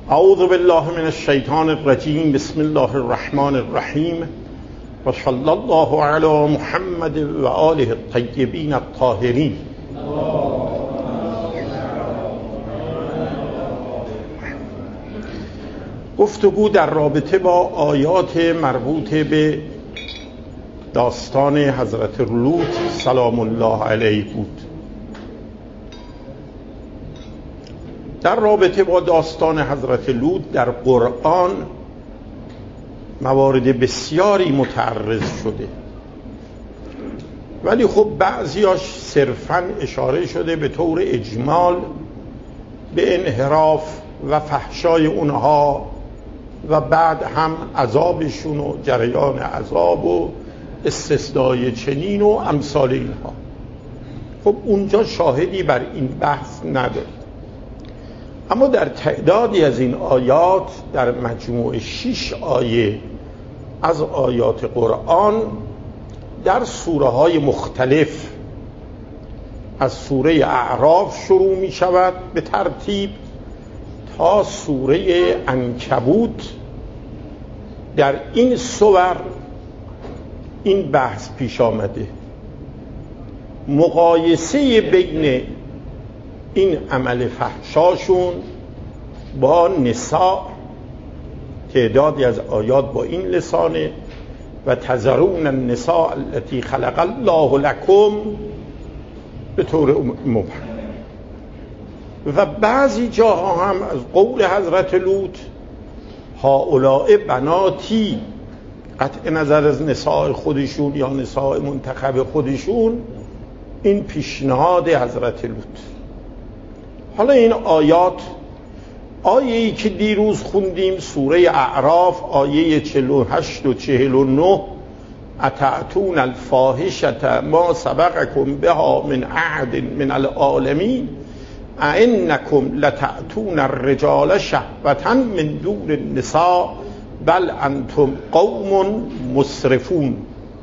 اعوذ بالله من الشیطان الرجیم. بسم الله الرحمن الرحیم و صلی الله علی محمد و آله الطیبین الطاهرین. گفتگو در رابطه با آیات مربوط به داستان حضرت لوط سلام الله علیه بود. در رابطه با داستان حضرت لوط در قرآن موارد بسیاری متعرض شده، ولی خب بعضیاش صرفاً اشاره شده به طور اجمال به انحراف و فحشای اونها و بعد هم عذابشون و جریان عذاب و استثنای چنین و امثال اینها. خب اونجا شاهدی بر این بحث نداریم، اما در تعدادی از این آیات در مجموع 6 آیه از آیات قرآن در سوره های مختلف از سوره اعراف شروع می شود به ترتیب تا سوره عنکبوت در این سور این بحث پیش آمده. مقایسه بین این عمل فحشاشون با نساء، تعدادی از آیات با این لسانه و تذرون النساء التي خلق الله لكم به طور مبهم، و بعضی جاها هم از قول حضرت لوط هؤلاء بناتی، قطع نظر از نساء خودشون یا نساء منتخب خودشون، این پیشنهاد حضرت لوط. حالا این آیات، آیه‌ای که دیروز خوندیم سوره اعراف آیه 48 و 49 اتأتون الفاحشة ما سبقكم بها من احد من العالمین ائنکم لتأتون الرجال شهوة من دون النساء بل انتم قوم مسرفون.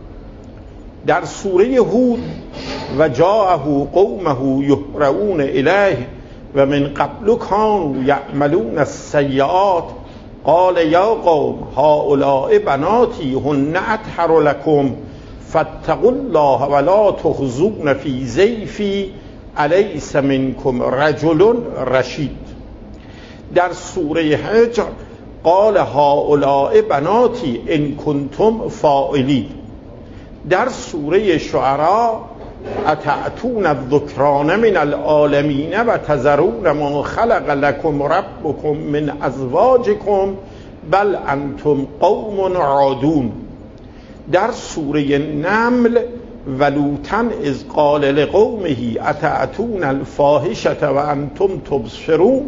در سوره هود و جاءه قومه یهرعون الیه و من قبل كانوا یعملون السیئات قال یا قوم هؤلاء بناتی هن اطهر لكم فاتقوا الله ولا تخزون فی ضیفی الیس منکم رجل رشید. در سوره حجر قال هؤلاء بناتی ان کنتم فاعلین. در سوره شعراء اتأتون الذکران من العالمین و تذرون ما خلق لكم ربكم من ازواجكم بل انتم قوم عادون. در سوره نمل ولوطا اذ قال لقومه اتأتون الفاحشة و انتم تبصرون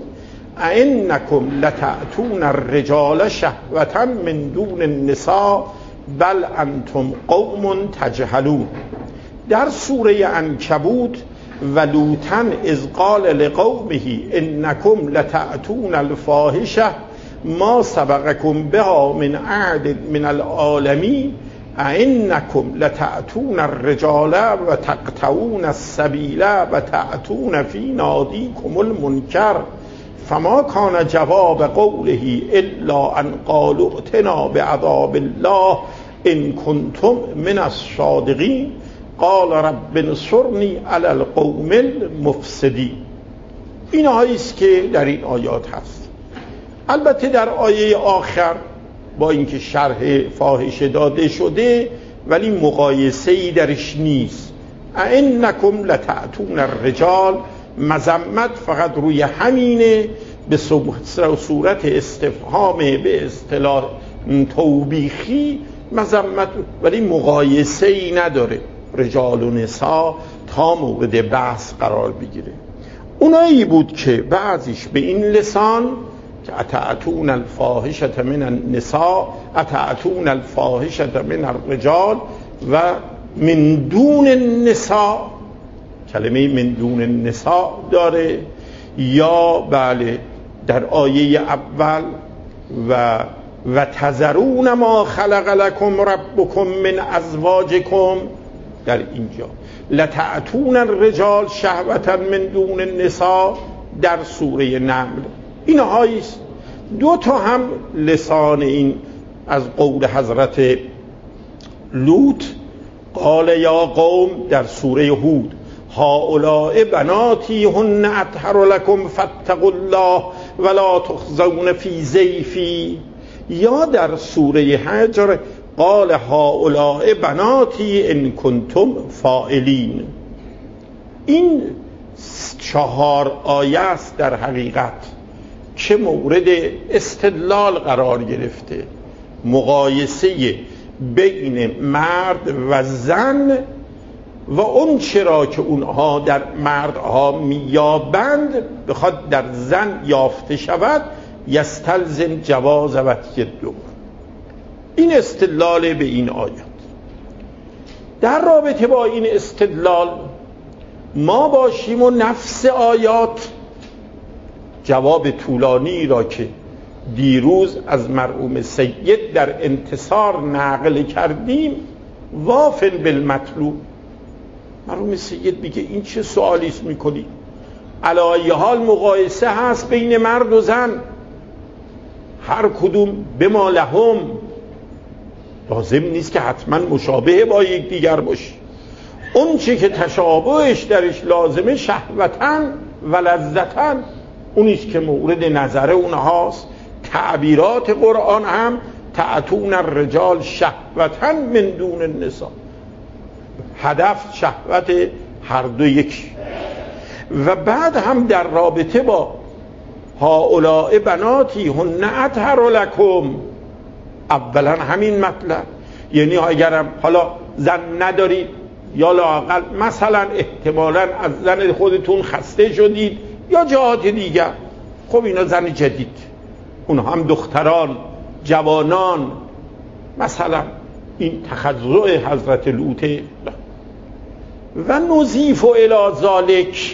ائنکم لتأتون الرجال شهوة من دون النساء بل انتم قوم تجهلون. در سوره عنکبوت ولوطا اذ قال لقومه انکم لتأتون الفاحشة ما سبقكم بها من احد من العالمین ائنکم لتأتون الرجال و تقطعون السبیل و تأتون فی نادیکم المنکر فما کان جواب قوله الا ان قالوا ائتنا بعذاب الله ان کنتم من الصادقین قال رب انصرنی علی القوم المفسدین. این هاییست که در این آیات هست. البته در آیه آخر با اینکه شرح فاحشه داده شده ولی مقایسه‌ای درش نیست. ائنکم لتأتون الرجال، مذمت فقط روی همینه، به صورت استفهام به اصطلاح توبیخی مذمت، ولی مقایسه‌ای نداره رجال و نساء تا مورد بحث قرار بگیره. اونایی بود که بعضیش به این لسان که اتأتون الفاحشة من النساء اتأتون الفاحشة من الرجال و من دون النساء، کلمه من دون النساء داره، یا بله در آیه اول و تذرون ما خلق لكم ربكم من ازواجكم، در اینجا لتأتون الرجال شهوة من دون النساء در سوره نمل. اینهاییست دو تا هم لسان این از قول حضرت لوط، قال یا قوم در سوره هود هؤلاء بناتی هن اطهر لکم فاتقوا الله ولا تخزون فی ضیفی، یا در سوره حجر قال هؤلاء بناتی ان کنتم فاعلین. این 4 آیه است در حقیقت که مورد استدلال قرار گرفته، مقایسه بین مرد و زن و اون چرا که اونها در مردها میابند بخواد در زن یافته شود، یستلزم جواز وطی الدبر. این استدلال به این آیات. در رابطه با این استدلال ما باشیم و نفس آیات جواب طولانی را که دیروز از مرحوم سید در انتصار نقل کردیم وافن بالمطلوب. مرحوم سید میگه این چه سوالی است میکنی؟ علی ای حال مقایسه هست بین مرد و زن، هر کدوم بما لهم، لازم نیست که حتما مشابه با یکدیگر باشه. اون چی که تشابهش درش لازمه شهوتن و لذتن، اونیست که مورد نظر اونهاست. تعبیرات قرآن هم تعتون الرجال شهوتن من دون النساء، هدف شهوت هر دو یکی. و بعد هم در رابطه با هؤلاء بناتی هن اطهر لکم، اولا همین مطلب، یعنی اگرم حالا زن ندارید یا لااقل مثلا احتمالا از زن خودتون خسته شدید یا جهات دیگر، خب اینا زن جدید، اونها هم دختران جوانان، مثلا این تخضع حضرت لوطه. و نضیف الی ذالک،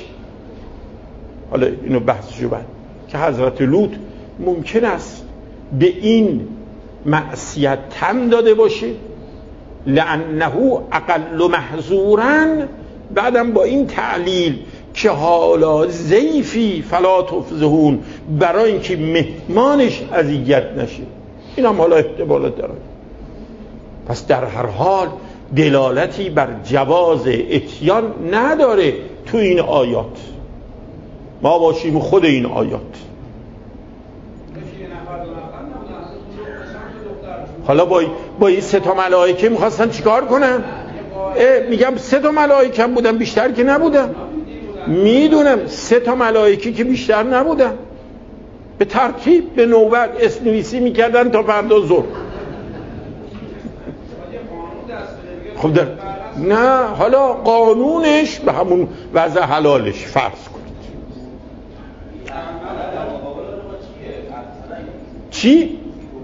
حالا اینو بحثشو بعد، که حضرت لوط ممکن است به این معصیت تن داده باشه لانه اقل محظورا، بعدم با این تعلیل که حالا ضیفی فلا تفضحون، برای اینکه مهمانش اذیت نشه. این هم حالا احتمالات داره. پس در هر حال دلالتی بر جواز اتیان نداره تو این آیات. ما باشیم خود این آیات. حالا با این 3 ملائکه میخواستن چیکار کنن؟ میگم 3 ملائکه هم بودن، بیشتر که نبودن. میدونم 3 ملائکه که بیشتر نبودن، به ترتیب به نوبت اسمنویسی میکردن تا فردا ظهر. خب نه، حالا قانونش به همون وضع حلالش فرض کنید. چی؟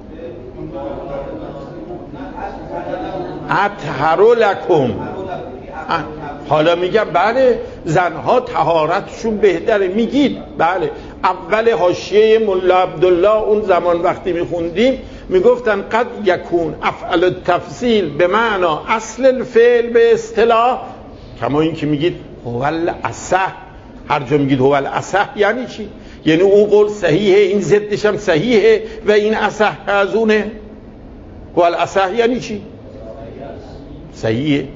اطهر لکم. حالا میگم بله زنها طهارتشون بهتره، میگید بله. اول حاشیه ملا عبدالله اون زمان وقتی میخوندیم میگفتن قد یکون افعل التفصیل به معنا اصل الفعل به اصطلاح، کما این که میگید هو الاصح. هر جا میگید هو الاصح یعنی چی؟ یعنی اون قول صحیحه، این ضدش هم صحیحه و این اصح از اونه. هو الاصح یعنی چی؟ صحیحه.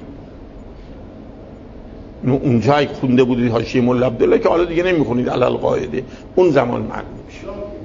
اونجا خونده بودید حاشیه مولا عبدالله که حالا دیگه نمیخونید علی القاعده، اون زمان معلوم میشه.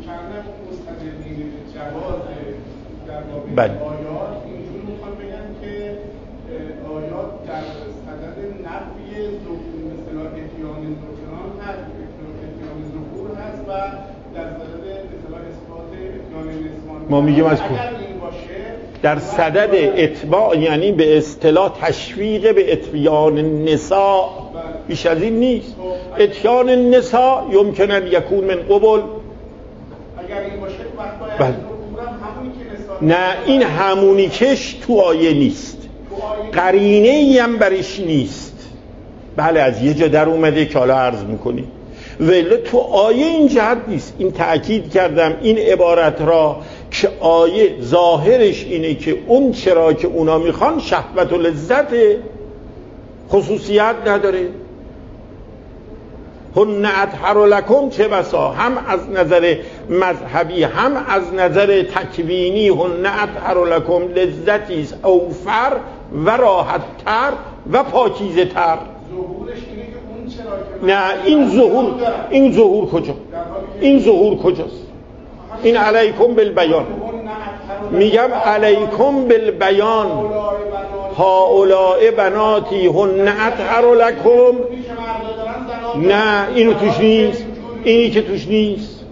بله. آیات اینجوری میخوان بگن که آیات در صدد نفی مثلا اتیان ذکران هست، اتیان ذکور هست و در صدد مثلا اثبات اتیان نسوان. ما میگیم از اگر این باشه در صدد اتباع، یعنی به اصطلاح تشویق به اتیان نساء، بیش از این نیست. اتیان نساء یمکن ان یکون من قبل. اگر این باشه وقت باید نه، این همونی کش تو آیه نیست، قرینه ای هم برش نیست. بله از یه جا در اومده که حالا عرض میکنی، ولی تو آیه این جهت نیست. این تأکید کردم این عبارت را که آیه ظاهرش اینه که اون چرا که اونا میخوان شهوت و لذت خصوصیت نداره. هن اطهر لکم چه بسا هم از نظر مذهبی هم از نظر تکوینی هن اطهر لکم لذتی است اوفر و راحت تر و پاکیزه تر. ظهورش اینه که اون چرا نه این ظهور کجا؟ این ظهور کجاست؟ این علیکم بالبیان، میگم علیکم بالبیان هؤلاء بناتی هن اطهر لکم. نه اینو توش نیست، اینی که توش نیست.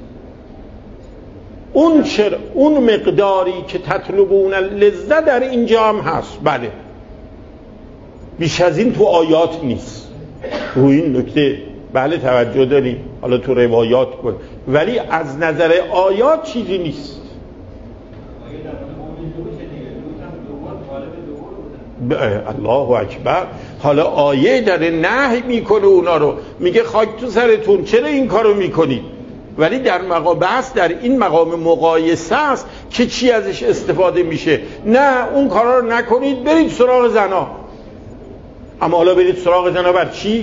اون مقداری که تطلبون لذت در اینجا هم هست، بله، بیش از این تو آیات نیست. روی این نکته بله توجه داریم، حالا تو روایات کن، ولی از نظر آیات چیزی نیست. الله اکبر. حالا آیه داره نهی میکنه اونا رو، میگه خاک تو سرتون چرا این کارو میکنید، ولی در مقام بحث در این مقام مقایسه است که چی ازش استفاده میشه. نه اون کارا رو نکنید، برید سراغ زنا. اما حالا برید سراغ زنا بر چی؟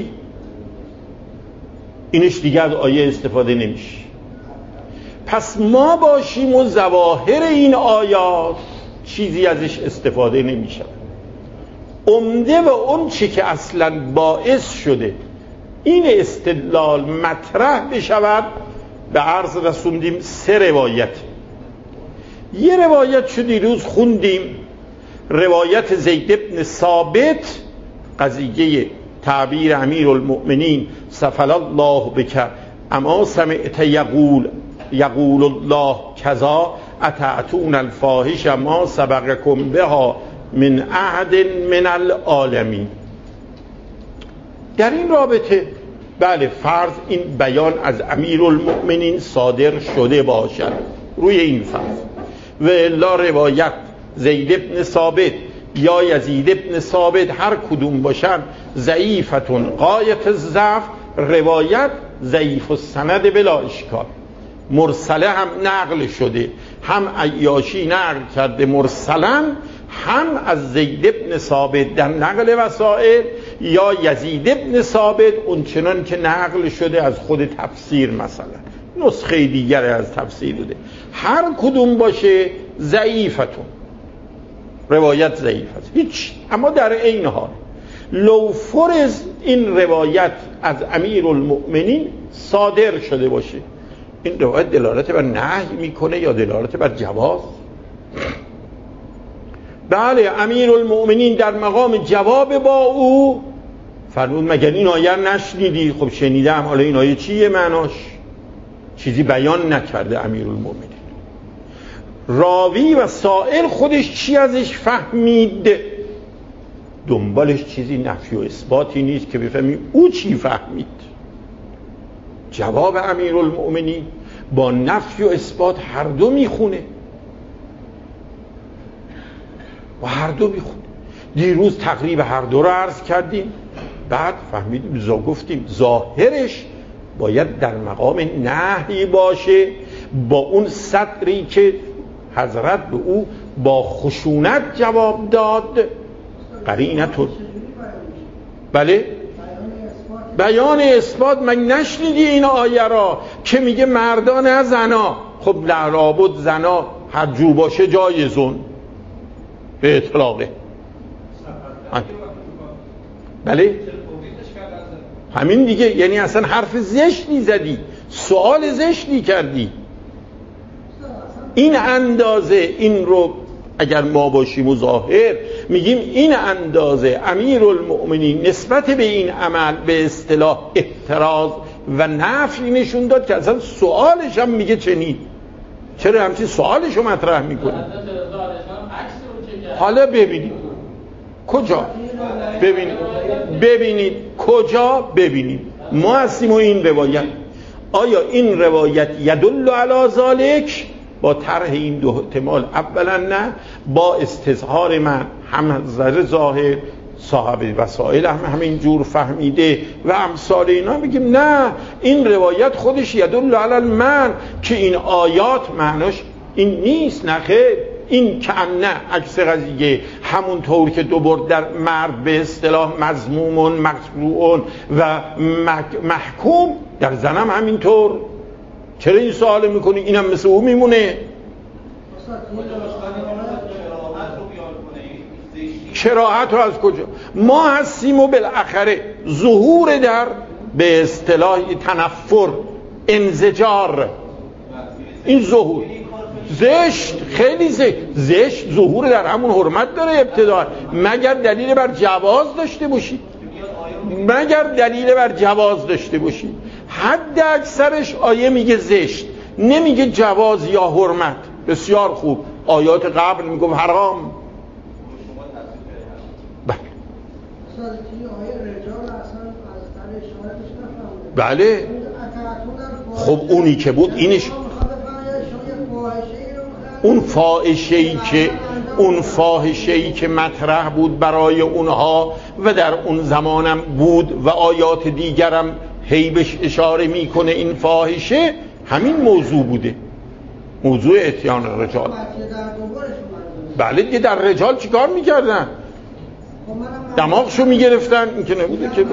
اینش دیگه از آیه استفاده نمیشه. پس ما باشیم و ظواهر این آیات چیزی ازش استفاده نمیشه. عمده و اون چی که اصلا باعث شده این استدلال مطرح بشود به عرض رسوندیم 3 روایت. یه روایت شو دیروز خوندیم، روایت زید بن ثابت، قضیه تعبیر امیر المؤمنین سفل الله بک اما سمعت یقول الله کذا اتعتون الفاحش ما سبقکم بها من احد من العالمین. در این رابطه بله فرض این بیان از امیر المؤمنین صادر شده باشد روی این فرض، و الا روایت زید بن ثابت یا یزید بن ثابت هر کدوم باشن ضعیفتون غایت الضعف، روایت ضعیف السند بلا اشکال. مرسله هم نقل شده، هم عیاشی نقل کرده مرسلا، هم از زید بن ثابت در نقل وسائل، یا یزید بن ثابت اونچنان که نقل شده از خود تفسیر، مثلا نسخه دیگر از تفسیر بوده. هر کدوم باشه ضعیفتون، روایت ضعیف است هیچ. اما در این حال لو فرض این روایت از امیر المؤمنین صادر شده باشه، این روایت دلالت بر نهی میکنه یا دلالت بر جواز؟ بله امیر المؤمنین در مقام جواب با او فرمود مگر این آیه نشنیدی؟ خب شنیدم. حالا این آیه چیه معناش؟ چیزی بیان نکرده امیر المؤمنین. راوی و سائل خودش چی ازش فهمید؟ دنبالش چیزی نفی و اثباتی نیست که بفهمیم او چی فهمید. جواب امیر المؤمنین با نفی و اثبات هر دو میخونه و هر دو میخونه. دیروز تقریب هر دو رو عرض کردیم، بعد فهمیدیم گفتیم ظاهرش باید در مقام نهی باشه، با اون سطری که حضرت به او با خشونت جواب داد. قرینتون بله بیان اثبات. من نشنیدی این آیه را که میگه مردان از زنا؟ خب لعرابد زنا هر جو باشه جایزون به اطلاقه. بله همین دیگه، یعنی اصلا حرف زشتی زدی، سوال زشتی کردی. این اندازه این رو اگر ما باشیم و ظاهر میگیم این اندازه امیر المؤمنین نسبت به این عمل به اصطلاح اعتراض و نفی نشون داد که اصلا سوالش هم میگه چنین. چرا همچین سوالش رو مطرح میکنه؟ حالا ببینید کجا ببینید کجا ببینید ما هستیم و این روایت. آیا این روایت یدل علی ذالک؟ با طرح این دو احتمال اولا نه، با استظهار من هم نظر ظاهر صاحب وسائل هم همین جور فهمیده و امثال اینا، میگیم نه این روایت خودش یدل علی المنع که این آیات معناش این نیست. نه خیر، این که نه عکس قضیه همونطور که دوبار در مرد به اصطلاح مذمومون مقطوعون و محکوم، در زنم همینطور چرا این سوال میکنی؟ اینم مثل او میمونه. کراهت رو از کجا؟ ما هستیم و بالاخره ظهور در به اصطلاح تنفر، انزجار، این ظهور زشت، خیلی زشت ظهور در همون حرمت داره ابتدا، مگر دلیل بر جواز داشته باشید، مگر دلیل بر جواز داشته باشید. حد اکثرش آیه میگه زشت، نمیگه جواز یا حرمت. بسیار خوب، آیات قبل میگه حرام. بله خب اونی که بود اینش، اون فاحشه‌ای که مطرح بود برای اونها و در اون زمانم بود و آیات دیگرم هی بهش اشاره میکنه، این فاحشه همین موضوع بوده، موضوع اتیان الرجال. بله دیگه در رجال چیکار میکردن؟ دماغشو میگرفتن، این که نبوده که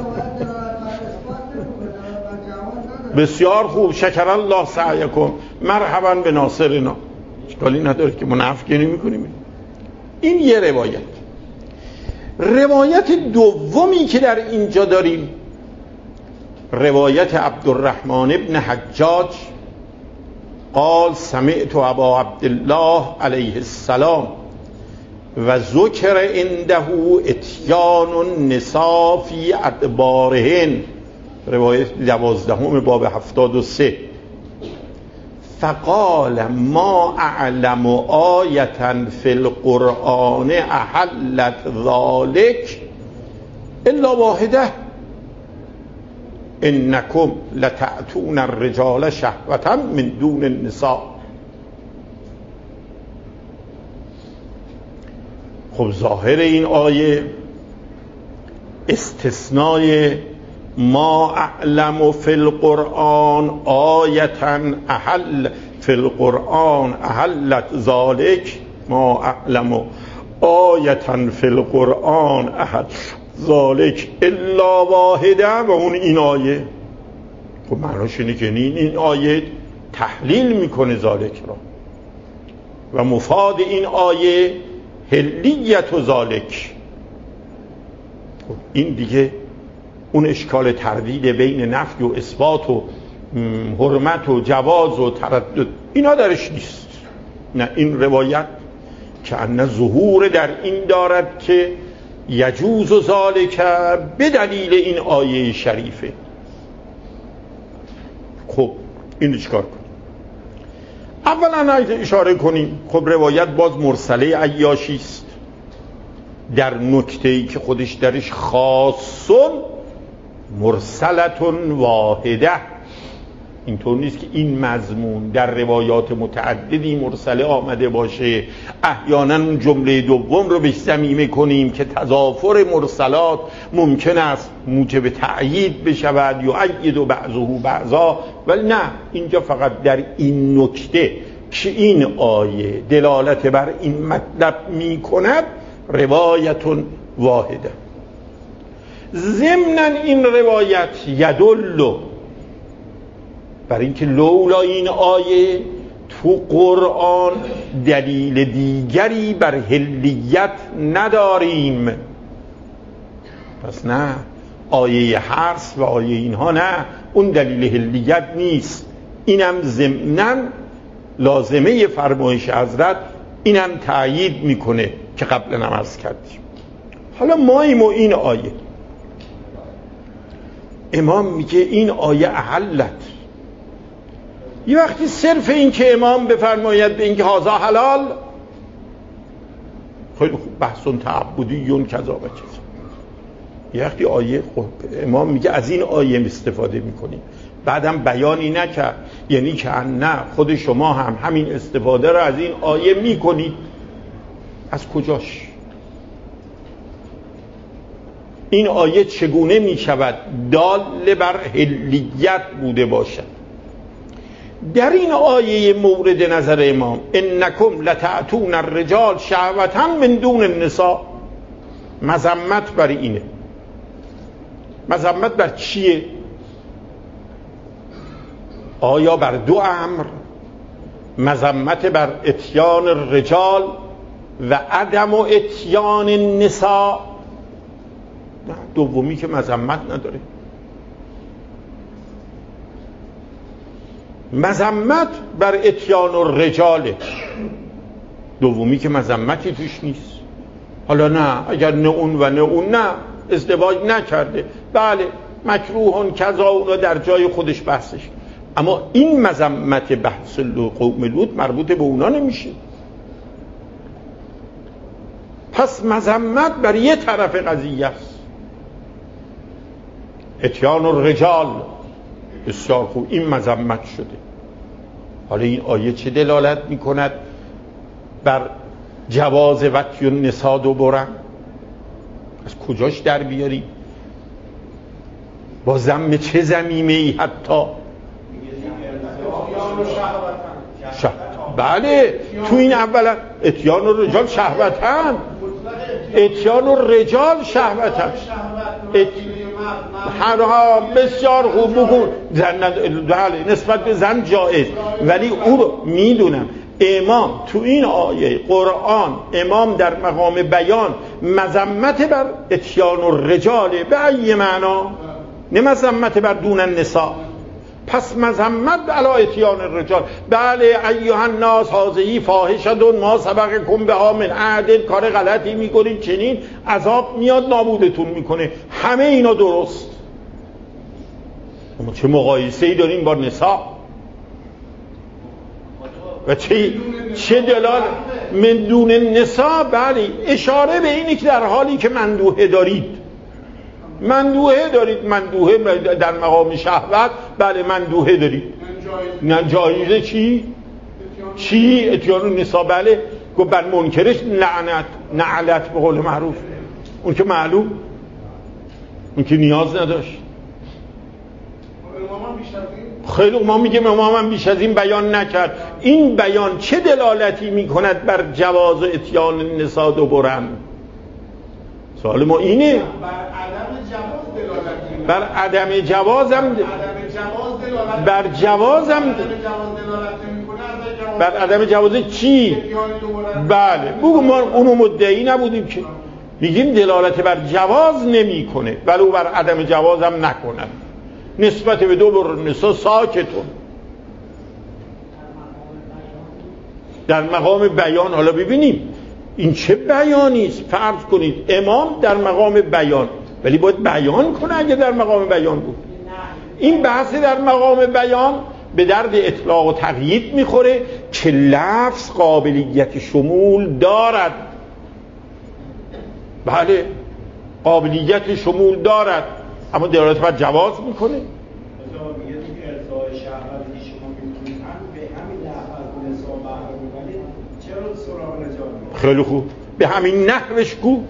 بسیار خوب، شکر الله سعیکم، مرحبا به ناصرنا، اشکالی نداره که منافقی نمی‌کنیم. این یه روایت. روایت دومی که در اینجا داریم روایت عبدالرحمن ابن حجاج قال سمعت ابا عبدالله علیه السلام و ذکر عنده اتیان النساء فی ادبارهن، روایت 12 باب 73. فقال ما اعلم آیة فی القرآن احلت ذلك الا واحده انکم لتأتون الرجال شهوة من دون النساء. خب ظاهر این آیه استثنای ما اعلم فی القرآن آیة احل فی القرآن احلت ذالک، ما اعلم آیة فی القرآن احل ذالک الا واحده، و اون این آیه. خب معناش اینه که این آیه تحلیل میکنه ذالک را و مفاد این آیه حلیت و ذالک. خب این دیگه اون اشکال تردید بین نفی و اثبات و حرمت و جواز و تردد اینا درش نیست. نه، این روایت که ان ظهور در این دارد که یجوز و ذالک به دلیل این آیه شریفه. خب این چیکار کنیم؟ اولا اشاره کنیم خب روایت باز مرسله عیاشی است در نکته‌ای که خودش درش خاصون مرسلتون واحده. اینطور نیست که این مضمون در روایات متعددی مرسله آمده باشه احیانا اون جمله دوم رو بهش ضمیمه کنیم که تضافر مرسلات ممکن است موجب تأیید بشود یؤید بعضه بعضا، ولی نه، اینجا فقط در این نکته که این آیه دلالت بر این مطلب می کند روایتون واحده. ضمناً این روایت یدل بر اینکه لولا این آیه تو قرآن دلیل دیگری بر حلیت نداریم. پس نه، آیه حرص و آیه اینها نه، اون دلیل حلیت نیست. اینم ضمناً لازمه فرمایش حضرت اینم تأیید میکنه که قبلا هم عرض کردیم. حالا ماییم و این آیه امام میگه این آیه احلت. یه وقتی صرف این که امام بفرماید به این که هذا حلال، خیلی خوب، بحثون تعبدیون کذا و کذا. یه وقتی آیه خب امام میگه از این آیه استفاده میکنیم، بعدم بیانی نکرد، یعنی که نه خود شما هم همین استفاده رو از این آیه میکنید. از کجاش؟ این آیه چگونه میشود دال بر حلیت بوده باشد؟ در این آیه مورد نظر امام انکم لتأتون الرجال شهوة من دون النساء، مذمت بر اینه. مذمت بر چیه؟ آیا بر دو امر، مذمت بر اتیان الرجال و عدم و اتیان النساء؟ نه، دومی که مذمت نداره. مذمت بر اتیان الرجال، دومی که مذمتی توش نیست. حالا نه، اگر نه اون و نه اون، نه ازدواج نکرده، بله مکروهن کذا، اونا در جای خودش بحثش، اما این مذمت بحث قوم لوط مربوط به اونا نمیشه. پس مذمت بر یه طرف قضیه است. اتیان الرجال بسیار خوب، این مذمت شده. حالا این آیه چه دلالت میکند بر جواز وطی النساء دوباره؟ از کجاش در بیاری؟ با ضم چه ضمیمه ای؟ حتی بله، تو این اولا اتیان الرجال شهوتن، اتیان الرجال شهوتن، حرام، بسیار خوب بگو بله نسبت به زن جایز، ولی او رو میدونم امام تو این آیه قرآن، امام در مقام بیان مذمت بر اتیان الرجال به ای معنا، نه مذمت بر دون النساء. پس مذمت علی اتیان الرجال، بله ایها الناس هذه فاحشه ما سبقکم بها من احد، کار غلطی میکنید چنین عذاب میاد نابودتون میکنه، همه اینا درست. اما چه مقایسه‌ای داریم با نساء؟ و چه دلال من دون النساء؟ بله اشاره به اینی که در حالی که مندوحه دارید، مندوحه در مقام شهوت، بله مندوحه دارید، نه جایزه چی؟ اتیان النساء، بله گفت بر منکرش نعلت به قول معروف، اون که معلوم، اون که نیاز نداشت. خیلی امام میگه امامم بیش از این بیان نکرد. این بیان چه دلالتی میکند بر جواز اتیان النساء دوباره؟ سوال ما اینه. بر عدم جوازم بر جوازم بر عدم جواز چی؟ بله بگو ما اونو مدعی نبودیم که میگیم دلالت بر جواز نمیکنه، ولو بر عدم جوازم نکنه. نسبت به دو بر نساء ساکتون در مقام بیان. حالا ببینیم این چه بیانی است. فرض کنید امام در مقام بیان، ولی باید بیان کنه اگه در مقام بیان بود. این بحث در مقام بیان به درد اطلاق و تقیید میخوره که لفظ قابلیت شمول دارد. بله قابلیت شمول دارد، اما دلالت بر جواز میکنه. خیلی خوب، به همین نحوش کو،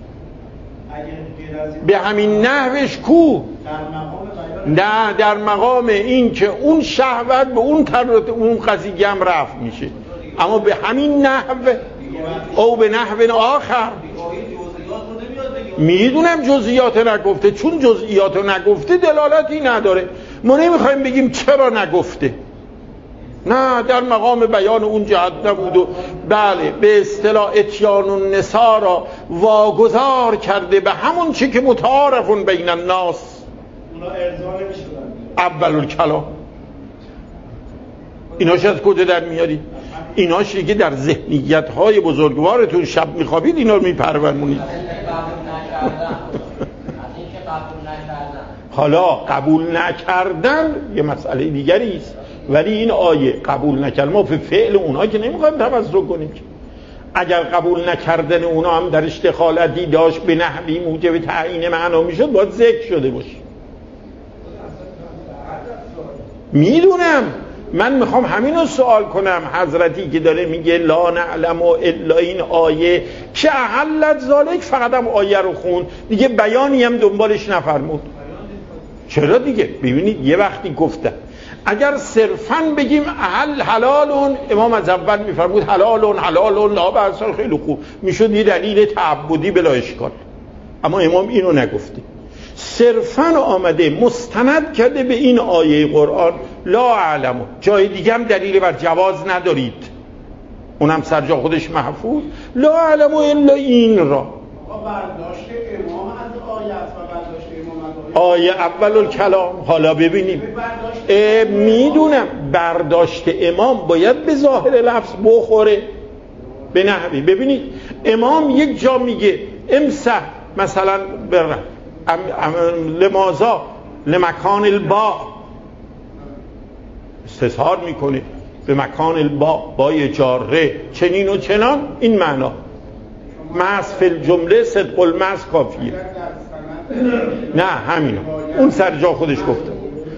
به همین نحوش کو، نه در مقام این که اون شهوت به اون قضیه هم رفع میشه، اما به همین نحو او به نحو آخر. میدونم جزئیات نگفته، چون جزئیات نگفته دلالتی نداره. ما نمیخوایم بگیم چرا نگفته، نه در مقام بیان اون جهت نبود و بله به اصطلاح اتیان النساء را واگذار کرده به همون چی که متعارفون بین الناس. اونا ارضا نمیشدن اول الکلام. ایناش از کجا در میاری؟ ایناشی که در ذهنیت های بزرگوارتون شب میخوابید اینا رو میپرورمونید. حالا قبول نکردن یه مسئله دیگری است، ولی این آیه قبول نکردن ما به فعل اونها که نمیخوایم توسط کنیم. اگر قبول نکردن اونها هم در دخالتی داشت به نحوی موجب تعیین معنا میشد، باید ذکر شده باشه. میدونم، من میخوام همین رو سوال کنم. حضرتی که داره میگه لا نعلم الا این آیه که احلت ذالک، فقط هم آیه رو خون دیگه، بیانی هم دنبالش نفرمود. چرا دیگه؟ ببینید یه وقتی گفتن اگر صرفاً بگیم حلالون، امام از اول میفرمود حلالون لا بأس، خیلی خوب میشد یه دلیل تعبدی بلا اشکال، اما امام اینو نگفته. صرفاً آمده مستند کرده به این آیه قرآن لا اعلم. جای دیگه هم دلیل بر جواز ندارید، اونم سرجا خودش محفوظ. لا اعلم الا این را برداشت امام از آیه است و برداشت امام از آیه اول الکلام. حالا ببینیم میدونم برداشت امام باید به ظاهر لفظ بخوره به نحوی. ببینید امام یک جا میگه امسح مثلا لمازا لمکان البا، استظهار میکنه به مکان البا با جاره چنین و چنان، این معنا مس فی الجمله صدق المس کافیه. نه همینو اون سر جا خودش گفته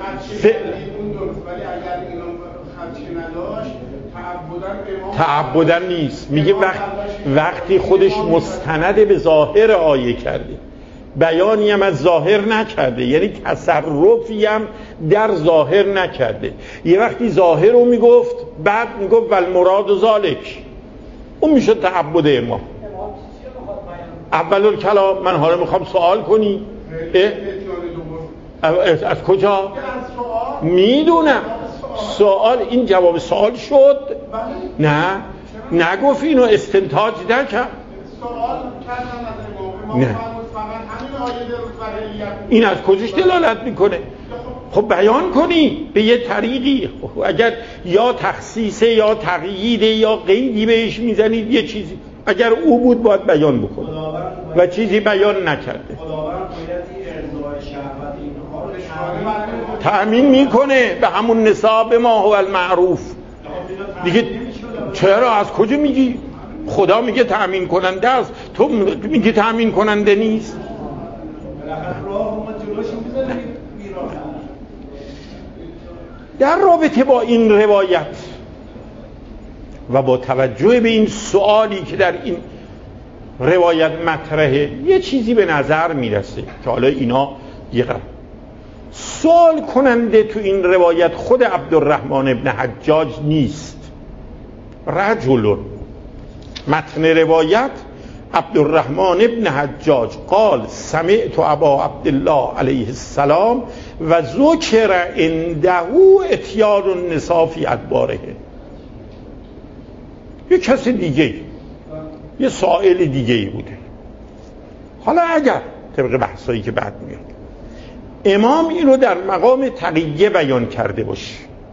تعبدن نیست. میگه وقتی خودش مستند به ظاهر آیه کرده، بیانی هم از ظاهر نکرده، یعنی تصرفی هم در ظاهر نکرده. یه وقتی ظاهر رو میگفت بعد میگفت والمراد ذالک، اون میشه تعبد امام. اول الکلام. من حالا میخوام سوال کنی از کجا؟ میدونم سوال، این جواب سوال شد. نه نگفت اینو استنتاج نکرد. نه این از کجاش دلالت میکنه؟ خب بیان کنی به یه طریقی. اگر یا تخصیصه یا تقییده یا قیدی بهش میزنید یه چیزی، اگر او بود باید بیان بکنه و چیزی بیان نکرده. تأمین میکنه به همون نصاب ما هو المعروف دیگه. چرا از کجا میگی؟ خدا میگه تأمین کننده است، تو میگی تأمین کننده نیست. در رابطه با این روایت و با توجه به این سوالی که در این روایت مطرحه، یه چیزی به نظر میرسه که حالا اینا یه سوال کننده تو این روایت خود عبدالرحمن ابن حجاج نیست، رجل. متن روایت عبدالرحمن ابن حجاج قال سمعت ابا عبدالله علیه السلام و ذکر عنده اتیان النساء فی ادباره. یه کس دیگه، یه سائل دیگه ای بوده. حالا اگر طبق بحثایی که بعد میاد امام اینو در مقام تقیه بیان کرده باشه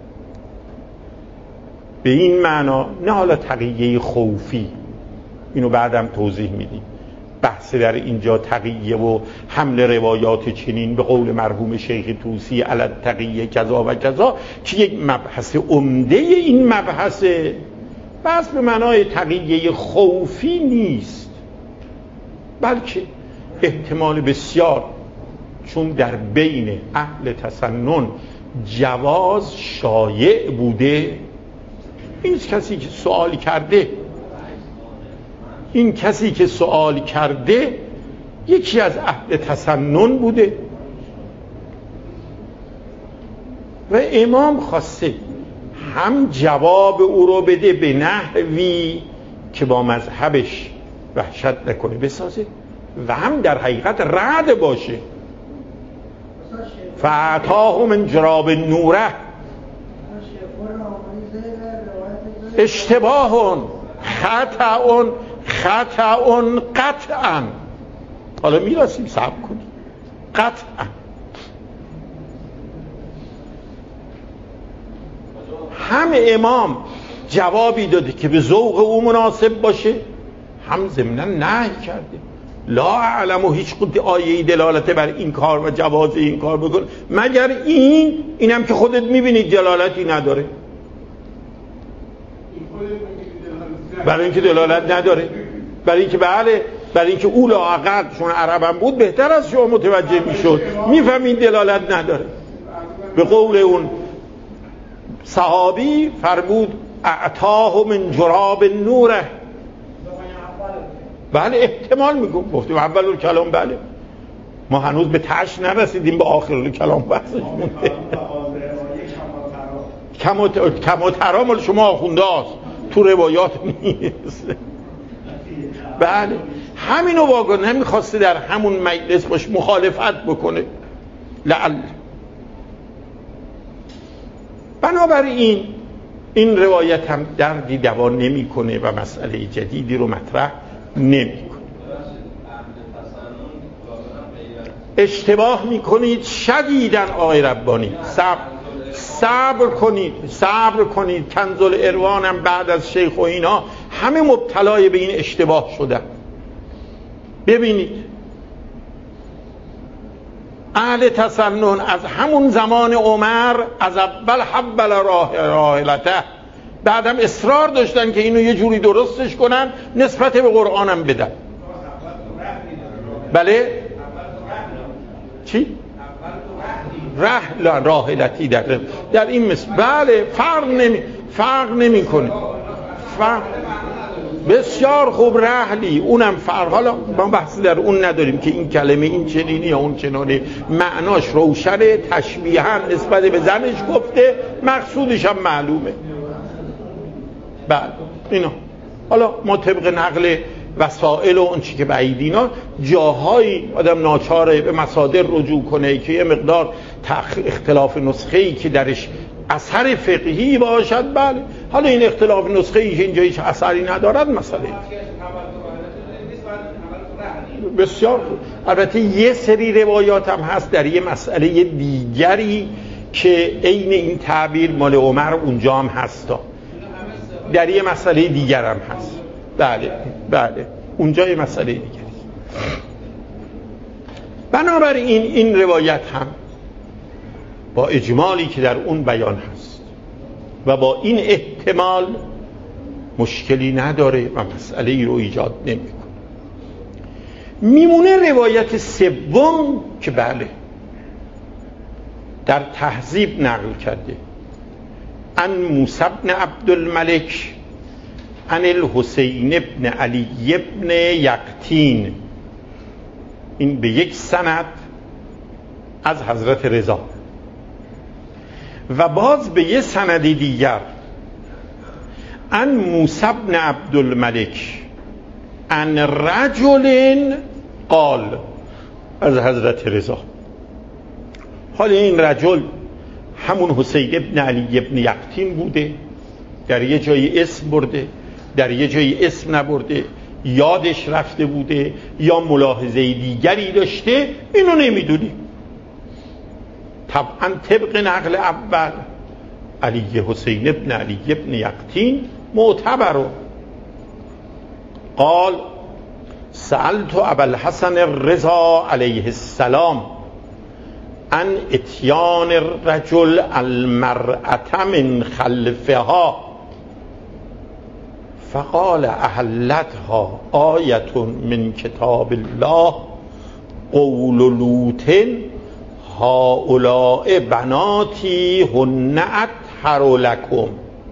به این معنا، نه حالا تقیه خوفی، اینو بعدم توضیح میدیم. بحث در اینجا تقیه و حمل روایات چنین به قول مرحوم شیخ طوسی علی التقیه کذا و کذا که یک مبحث عمده این مبحثه، بس به معنای تقیه خوفی نیست، بلکه احتمال بسیار چون در بین اهل تسنن جواز شایع بوده. این کسی که سوال کرده، این کسی که سوال کرده یکی از اهل تسنن بوده و امام خواسته هم جواب او رو بده به نحوی که با مذهبش وحشت نکنه بسازه و هم در حقیقت رد باشه. فاعطاه من جراب نوره اشتباه خطأ قطعا. حالا میرسیم صبر کنیم. قطعا هم امام جوابی داده که به ذوق او مناسب باشه، هم ضمناً نهی کرده. لا اعلم و هیچ قد آیه‌ای دلالت بر این کار و جواز این کار بکن مگر اینم که خودت میبینید دلالتی نداره. برای اینکه دلالت نداره، برای اینکه بله، برای اینکه او لااقل چون عربم بود بهتر از شما متوجه میشد، میفهمید دلالت نداره. به قول اون صحابی فرمود اعطاه من جراب نوره. بله احتمال میگم گفتیم اول الکلام. بله ما هنوز به تاش نرسیدیم، به آخر الکلام بحثش مونده. کم و ترام شما آخونده هست، تو روایات نیست. بله همینو واگذار، نمیخواسته در همون مجلس باش مخالفت بکنه لعل. بنابراین این روایت هم دردی دوا نمیکنه و مسئله جدیدی رو مطرح نمیکنه. اشتباه میکنید شدیداً آقای ربانی. صبر کنید. کنز الاروان هم بعد از شیخ و اینا همه مبتلای به این اشتباه شدن. ببینید اهل تسنن از همون زمان عمر از اول حبل راحلته، بعدم اصرار داشتن که اینو یه جوری درستش کنن نسبت به قرآنم بدن. بله؟ چی؟ راحلتی در این مثل بله فرق نمی کنه. بسیار خوب رحلی اونم فرق. حالا ما بحث در اون نداریم که این کلمه این چنینی یا اون چنانه، معناش روشنه، تشبیها نسبت به زنش گفته، مقصودش هم معلومه. بله اینا حالا ما طبق نقل وسائل و اون چی که بعیدینا جاهایی آدم ناچاره به مصادر رجوع کنه که یه مقدار اختلاف نسخه‌ای که درش اثر فقهی باشد. بله حالا این اختلاف نسخه‌ای که اینجا هیچ اثری ندارد مسئله بسیار خوب. البته یه سری روایات هم هست در یه مسئله دیگری که عین این تعبیر مال عمر اونجا هم هست، در یه مسئله دیگر هم هست. بله اونجا یه مسئله دیگری. بنابراین این روایت هم با اجمالی که در اون بیان هست و با این احتمال مشکلی نداره و مسئله ای رو ایجاد نمیکنه. میمونه روایت سوم که بله در تهذیب نقل کرده عن موسی بن عبدالملک عن الحسین بن علی بن یقطین، این به یک سند از حضرت رضا و باز به یک سند دیگر عن موسی بن عبدالملک عن رجل قال از حضرت رضا. حال این رجل همون حسین بن علی بن یقطین بوده، در یه جایی اسم برده، در یه جایی اسم نبرده، یادش رفته بوده یا ملاحظه دیگری داشته، اینو نمیدونی. طبعا طبق نقل اول علی حسین ابن علی ابن یقطین معتبر. قال سألت ابا الحسن الرضا علیه السلام عن اتیان الرجل المرأة من خلفها فقال احلتها آیة من کتاب الله قول لوط هؤلاء بناتی هن اطهر لکم.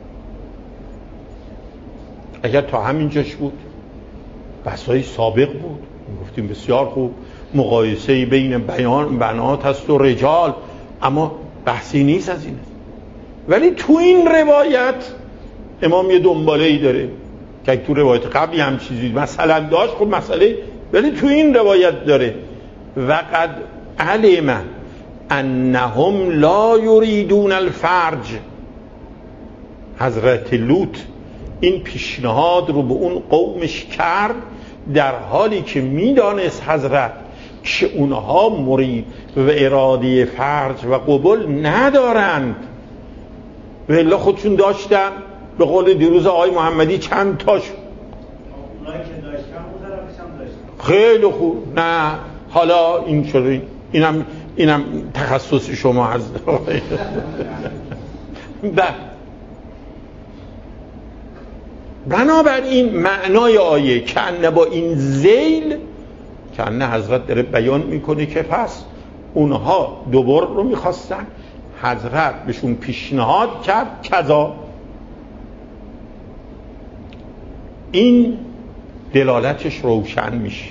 اگر تا همینجاش بود بحثای سابق بود، گفتیم بسیار خوب، مقایسه بین بنات هست و رجال، اما بحثی نیست از این. ولی تو این روایت امام یه دنباله‌ای داره که تو روایت قبلی هم چیزی مثلا داشت، خب مسئله، ولی تو این روایت داره وقد علم انهم لا یریدون الفرج. حضرت لوط این پیشنهاد رو به اون قومش کرد در حالی که میدانست حضرت که اونها مرید و اراده فرج و قبول ندارند، و الا خودشون داشتن. به قول دیروز آقای محمدی چند تاش اونایی که داشتن اون طرفش هم داشتن. خیلی خوب. نه حالا این شده، اینم تخصص شما هست. بنابراین معنای آیه کنه با این ذیل کنه حضرت داره بیان میکنه که پس اونها دوبار رو میخواستن، حضرت بهشون پیشنهاد کرد کذا. این دلالتش روشن میشه.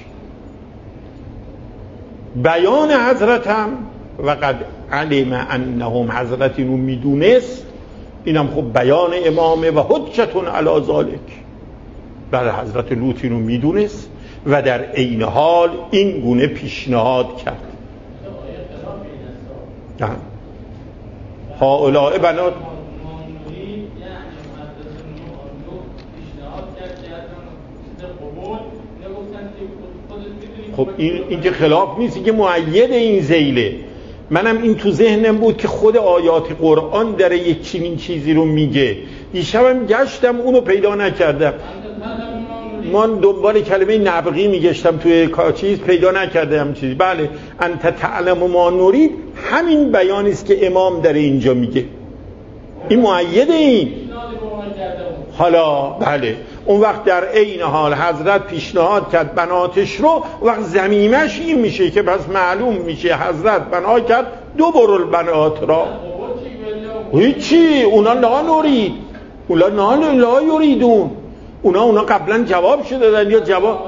بیان حضرت هم وقد علم انهم، حضرت اینو میدونست، اینم خب بیان امامه و حجتون علی ذالک. بله حضرت لوط اینو میدونست و در عین حال این گونه پیشنهاد کرد. هؤلاء بنات خب این که خلاف نیست، که مؤید این ذیله. منم این تو ذهنم بود که خود آیات قرآن در یک چنین چیزی رو میگه. دیشبم گشتم اونو پیدا نکردم، من دنبال کلمه نبغی میگشتم توی چیز پیدا نکردم چیزی. بله انت تعلم ما نرید همین بیانی است که امام در اینجا میگه، این مؤید این. حالا بله اون وقت در عین حال حضرت پیشنهاد کرد بناتش رو، وقت ضمیمش این میشه که پس معلوم میشه حضرت بنا کرد دو برل بنات را. هیچی اونا لا نرید، اونا لا یریدون، اونا قبلا جواب شده دادن یا جواب.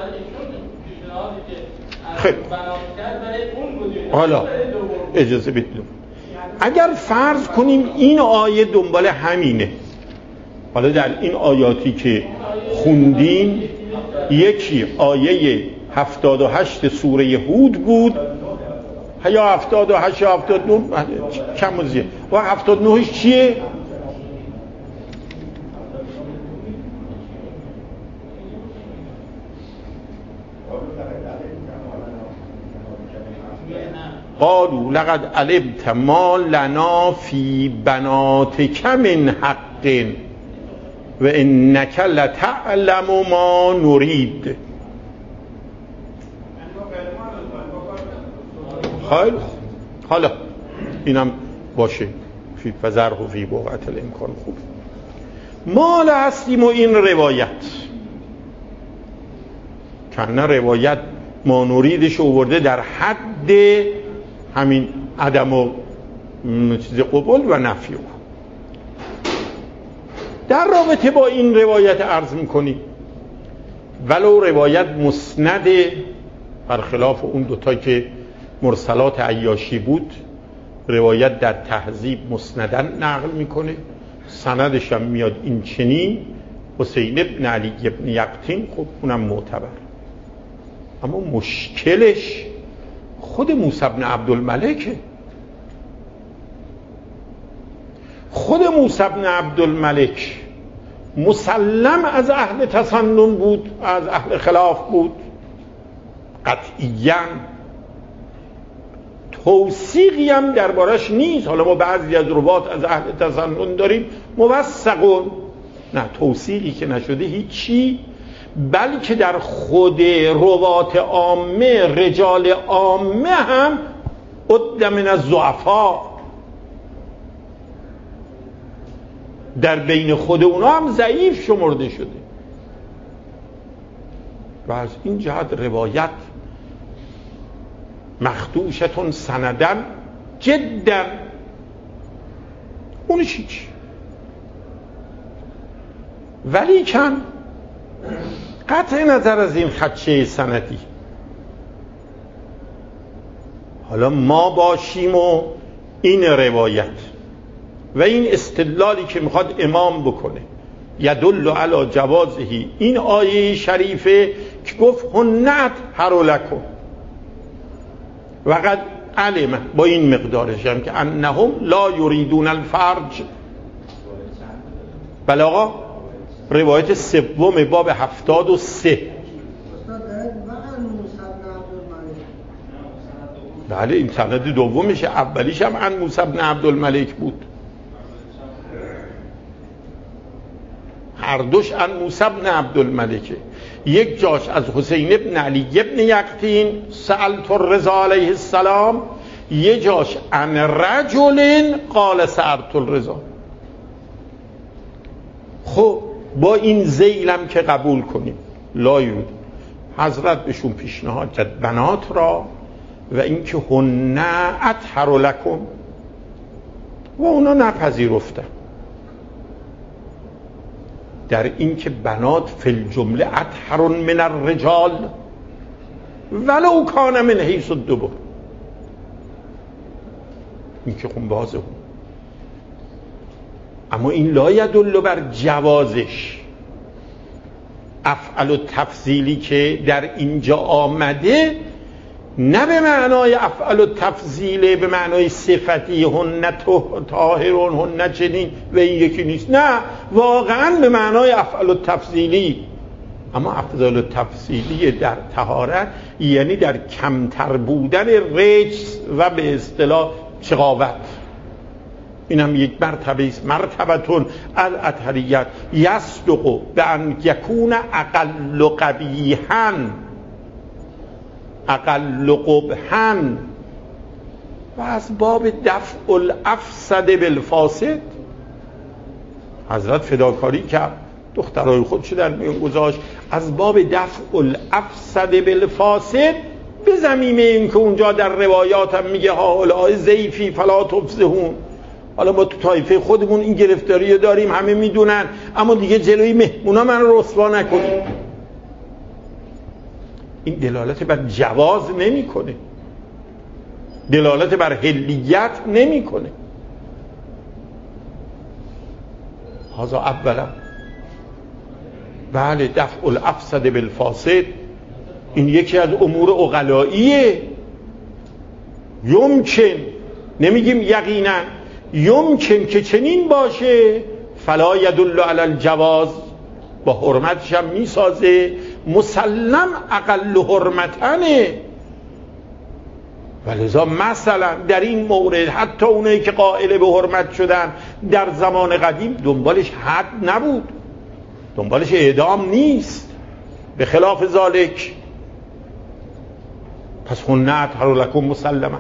خیلی حالا اجازه بدید، اگر فرض کنیم این آیه دنبال همینه، حالا در این آیاتی که خوندیم یکی آیه 78 سوره هود بود یا 78 یا 79 کم و زیاد، و 79 چیه؟ قالوا لقد علمت ما لنا فی بناتک من حق و انک لتعلم ما نرید. حالا اینم باشه فی فزرح فی بقعة الامکان. خوب مال هستیم و این روایت کنه روایت ما نریدش آورده در حد همین عدم و چیز قبول و نفی. در رابطه با این روایت عرض میکنیم ولو روایت مسنده، برخلاف اون دوتا که مرسلات عیاشی بود، روایت در تهذیب مسندن نقل میکنه، سندش هم میاد این چنین حسین ابن علی ابن یقطین، خب اونم معتبر. اما مشکلش خود موسی بن عبدالملکه. خود موسی بن عبدالملک مسلم از اهل تسنن بود، از اهل خلاف بود قطعیاً، توثیقی هم دربارش نیست. حالا ما بعضی از روات از اهل تسنن داریم موثقون، نه توثیقی که نشده هیچی، بلکه در خود روات عامه رجال عامه هم عد من الضعفا، در بین خود اونا هم ضعیف شمرده شده. و از این جهت روایت مخدوشتون سندن جدا اونش هیچ. ولی کن قطع نظر از این خدشه سندی، حالا ما باشیم و این روایت و این استدلالی که میخواد امام بکنه یدل علی جوازهی، این آیه شریفه که گفت هنت هرولکم و قد علم، با این مقدارش هم که انهم لا یریدون الفرج. بله آقا روایت سوم باب 73. بله این سند دومشه، اولیش هم عن موسی بن عبدالملک بود، هر دوش عن موسی بن عبدالملکه. یک جاش از حسین ابن علی ابن یقطین سألت الرضا علیه السلام، یک جاش عن رجل قال سألت الرضا. خب با این ذیلم که قبول کنیم لا یود، حضرت بهشون پیشنهاد کرد بنات را و اینکه هن اطهر لکم و اونا نپذیرفتن. در این که بنات فی الجمله اطهر من الرجال ولو کان من حیث الدبر، این که خون بازه بود. اما این لا یدل بر جوازش، افعل التفضیلی که در اینجا آمده نه به معنای افعل التفضیل به معنای صفتی هن طاهرون هن چنین و این یکی نیست، نه واقعا به معنای افعل التفضیلی. اما افضل التفضیلی در طهارت یعنی در کمتر بودن رجس و به اصطلاح شقاوت. اینم یک مرتبه است، مرتبتون الاطهریت یصدق بان یکون اقل قبیحا اقل قبحا و از باب دفع الافسد بالفاسد. حضرت فداکاری کرد، دخترای خودشو در میان گذاشت از باب دفع الافسد بالفاسد به زمینه این که اونجا در روایات هم میگه هؤلاء ضیفی فلا تفضحون. حالا ما تو طایفه خودمون این گرفتاری رو داریم، همه میدونن، اما دیگه جلوی مهمونا من رو رسوا نکنیم. این دلالت بر جواز نمیکنه، دلالت بر حلیت نمیکنه. هذا اولا. بله دفع الافسد بالفاسد این یکی از امور عقلاییه. یمکن، نمیگیم یقینا، یمکن که چنین باشه، فلا یدل علی الجواز، با حرمتش هم میسازه، مسلم اقل حرمتنه. ولذا مثلا در این مورد حتی اونایی که قائل به حرمت شدن در زمان قدیم دنبالش حد نبود، دنبالش اعدام نیست، به خلاف ذالک. پس هن اطهر لکم مسلما.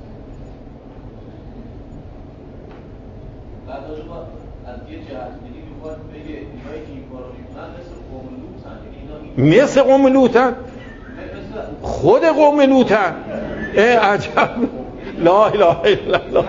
مثل قوم لوطن، خود قوم لوطن. عجب، لا اله الا الله.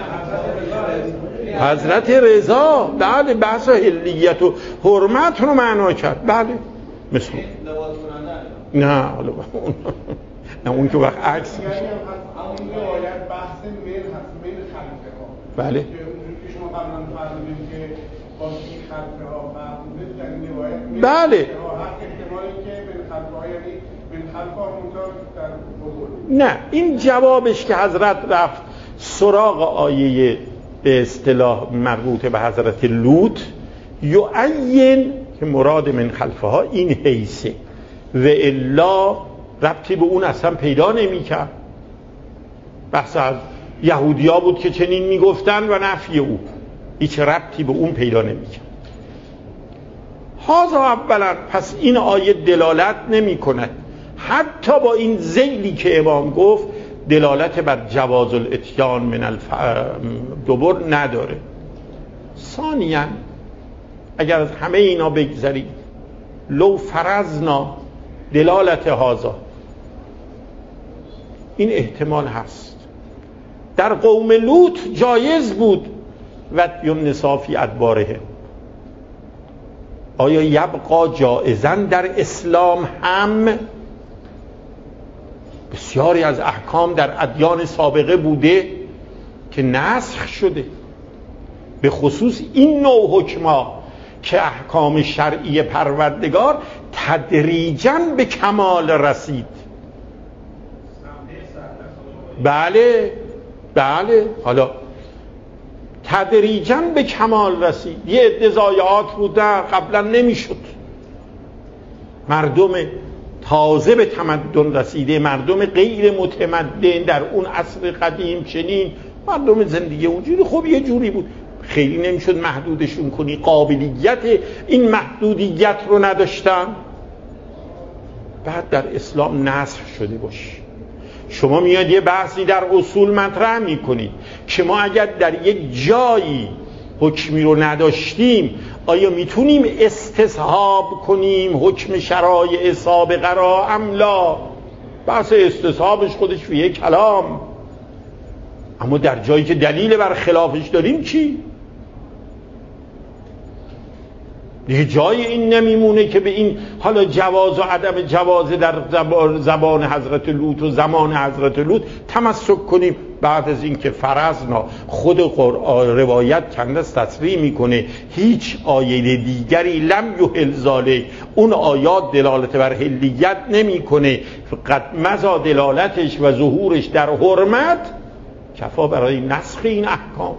حضرت رضا بله بحث حلیت و حرمت رو معنا کرد. بله مثل نه اون که وقت عکس میشه. همون روایت بحث مل هست، مل خلفه ها. بله که اونجوری که شما قبلا فرمودید که با این خلفه ها فرمودید در این روایت بله هست احتمالی که مل خلفه ها یعنی مل خلفه ها اونجا در بزرگ. نه، این جوابش که حضرت رفت سراغ آیه به اصطلاح مربوط به حضرت لوط یعین که مراد من خلفه ها این حیثه و الا ربطی به اون اصلا پیدا نمی کرد. بحث از یهودی ها بود که چنین می گفتن و نفی او، هیچ ربطی به اون پیدا نمی کرد. هذا اولا. پس این آیه دلالت نمی کند، حتی با این ذیلی که امام گفت دلالت بر جواز الاتیان من الدبر نداره. ثانیاً اگر از همه اینا بگذاریم، لو فرضنا دلالت هذا، این احتمال هست در قوم لوط جایز بود و النساء فی ادباره. آیا یبقا جائزاً در اسلام هم؟ بسیاری از احکام در ادیان سابقه بوده که نسخ شده، به خصوص این نوع حکما که احکام شرعی پروردگار تدریجاً به کمال رسید. بله حالا تدریجاً به کمال رسید. یه عده ضایعات بودن قبلا نمیشد، مردم تازه به تمدن رسیده، مردم غیر متمدن در اون عصر قدیم چنین مردم زندگی اونجوری خب یه جوری بود، خیلی نمیشد محدودشون کنی، قابلیت این محدودیت رو نداشتن. بعد در اسلام نسخ شده باشه. شما میاد یه بحثی در اصول مطرح میکنید که ما اگر در یک جایی حکمی رو نداشتیم آیا میتونیم استصحاب کنیم حکم شرایع سابقه را ام لا؟ بحث استصحابش خودش فیه کلام، اما در جایی که دلیل بر خلافش داریم چی؟ دیگه جای این نمیمونه که به این حالا جواز و عدم جواز در زبان حضرت لوط و زمان حضرت لوط تمسک کنیم. بعد از این که فرضنا خود روایت چند تصریح میکنه هیچ آیه دیگری لم یحل ذالک، اون آیات دلالت بر حلیت نمیکنه، فقط مزا دلالتش و ظهورش در حرمت کفا برای نسخ این احکام.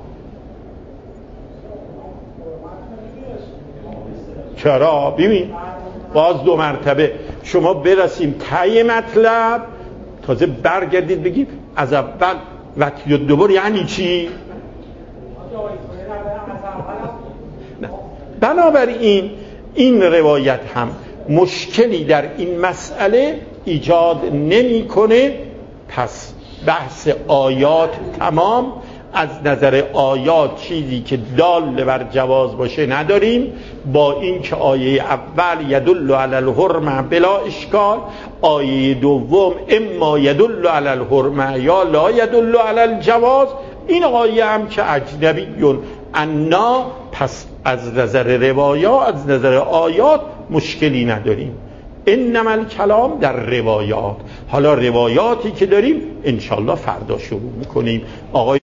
چرا؟ ببین باز دو مرتبه شما برسیم ته مطلب تازه برگردید بگید از اول وقتی دوبار یعنی چی؟ نه. بنابراین این روایت هم مشکلی در این مسئله ایجاد نمی‌کنه. پس بحث آیات تمام. از نظر آیات چیزی که دال بر جواز باشه نداریم، با این که آیه اول یدل علی الحرمه بلا اشکال، آیه دوم اما یدل علی الحرمه یا لا یدل علی الجواز. این آیه هم که اجنبیون انا، پس از نظر روایات از نظر آیات مشکلی نداریم. انما الکلام در روایات. حالا روایاتی که داریم انشالله فردا شروع میکنیم. آقای